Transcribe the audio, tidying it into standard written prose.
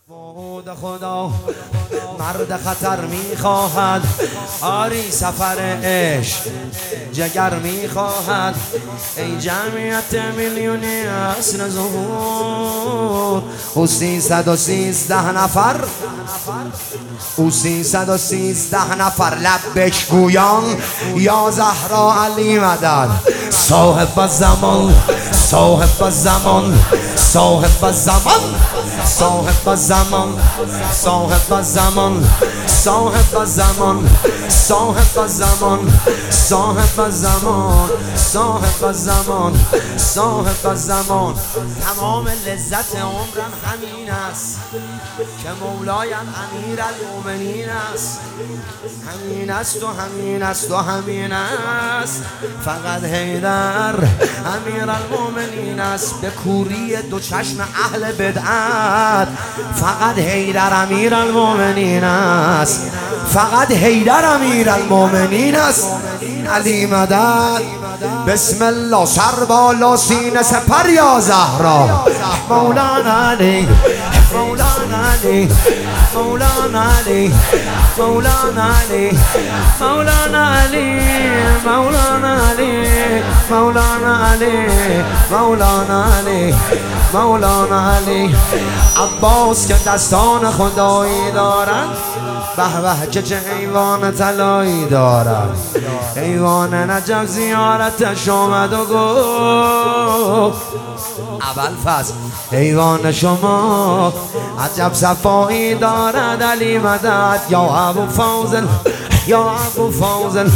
وعود خدا مرد خطر میخواهد، آری سفر عشق جگر میخواهد. ای جمعیت میلیونی اصل ظهور، او 313 نفر، او 313 نفر لبش گویان یا زهرا علی مدد. صاحب زمان، صاحب زمان، صاحب زمان، صاحب زمان، صاحب زمان، صاحب زمان، صاحب زمان، صاحب زمان، صاحب زمان، صاحب زمان. تمام لذت عمرم همین است که مولایم امیرالمومنین است. همین است و همین است و همین است، فقط حیدر امیرالمومنین است. به کوری دو چشم اهل بدعت، فقط حیدر امیرالمومنین است، فقط حیدر امیرالمومنین است. علی مدد. بسم الله. سر بالا سینه سپر یا زهرا. مولانا علی، مولانا علی، مولانا علی، مولانا علی، مولانا علی، مولانا علی، مولانا علی، مولانا علی، مولانا علی. عباس که دستان خدایی دارد، به به که چه حیوان طلایی دارد. حیوان نجف زیارتش آمد و گفت ابوالفضل حیوان شما عجب صفایی دارد. علی مدد. یا ابو فاضل، یا ابو فاضل.